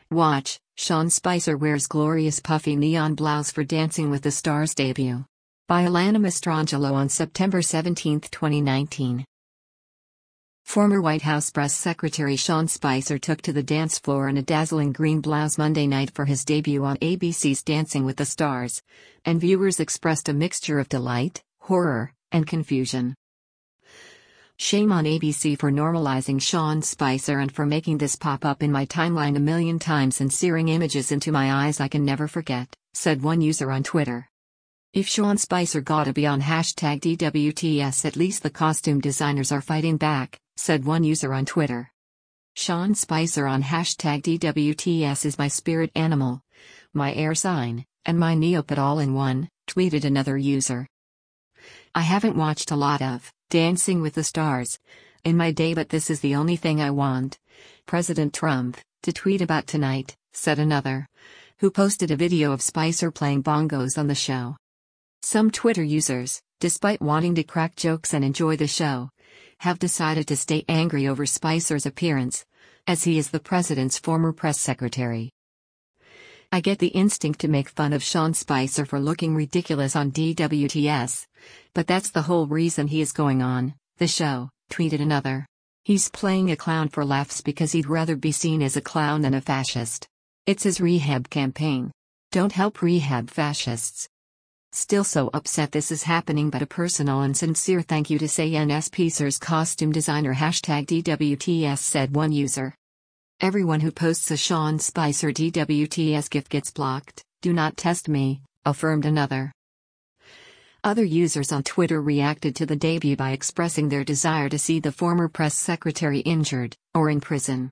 Watch, Sean Spicer wears glorious puffy neon blouse for Dancing with the Stars debut. By Alana Mastrangelo on September 17, 2019. Former White House Press Secretary Sean Spicer took to the dance floor in a dazzling green blouse Monday night for his debut on ABC's Dancing with the Stars, and viewers expressed a mixture of delight, horror, and confusion. Shame on ABC for normalizing Sean Spicer and for making this pop up in my timeline a million times and searing images into my eyes I can never forget, said one user on Twitter. If Sean Spicer gotta be on #DWTS, at least the costume designers are fighting back, said one user on Twitter. Sean Spicer on #DWTS is my spirit animal, my air sign, and my neopet all in one, tweeted another user. I haven't watched a lot of Dancing with the Stars in my day, but this is the only thing I want President Trump to tweet about tonight, said another, who posted a video of Spicer playing bongos on the show. Some Twitter users, despite wanting to crack jokes and enjoy the show, have decided to stay angry over Spicer's appearance, as he is the president's former press secretary. I get the instinct to make fun of Sean Spicer for looking ridiculous on DWTS, but that's the whole reason he is going on the show, tweeted another. He's playing a clown for laughs because he'd rather be seen as a clown than a fascist. It's his rehab campaign. Don't help rehab fascists. Still so upset this is happening, but a personal and sincere thank you to Sean Spicer's costume designer #DWTS, said one user. Everyone who posts a Sean Spicer DWTS gif gets blocked, do not test me, affirmed another. Other users on Twitter reacted to the debut by expressing their desire to see the former press secretary injured, or in prison.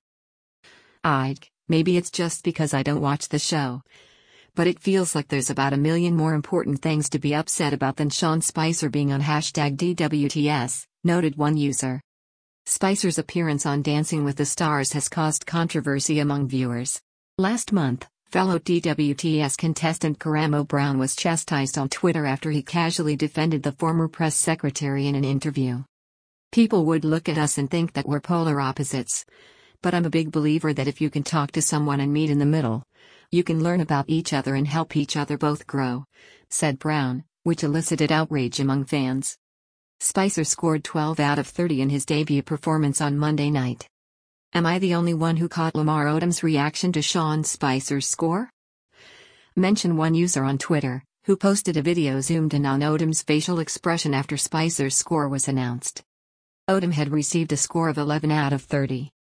Maybe it's just because I don't watch the show, but it feels like there's about a million more important things to be upset about than Sean Spicer being on #DWTS, noted one user. Spicer's appearance on Dancing with the Stars has caused controversy among viewers. Last month, fellow DWTS contestant Karamo Brown was chastised on Twitter after he casually defended the former press secretary in an interview. People would look at us and think that we're polar opposites, but I'm a big believer that if you can talk to someone and meet in the middle, you can learn about each other and help each other both grow, said Brown, which elicited outrage among fans. Spicer scored 12 out of 30 in his debut performance on Monday night. Am I the only one who caught Lamar Odom's reaction to Sean Spicer's score? Mention one user on Twitter, who posted a video zoomed in on Odom's facial expression after Spicer's score was announced. Odom had received a score of 11 out of 30.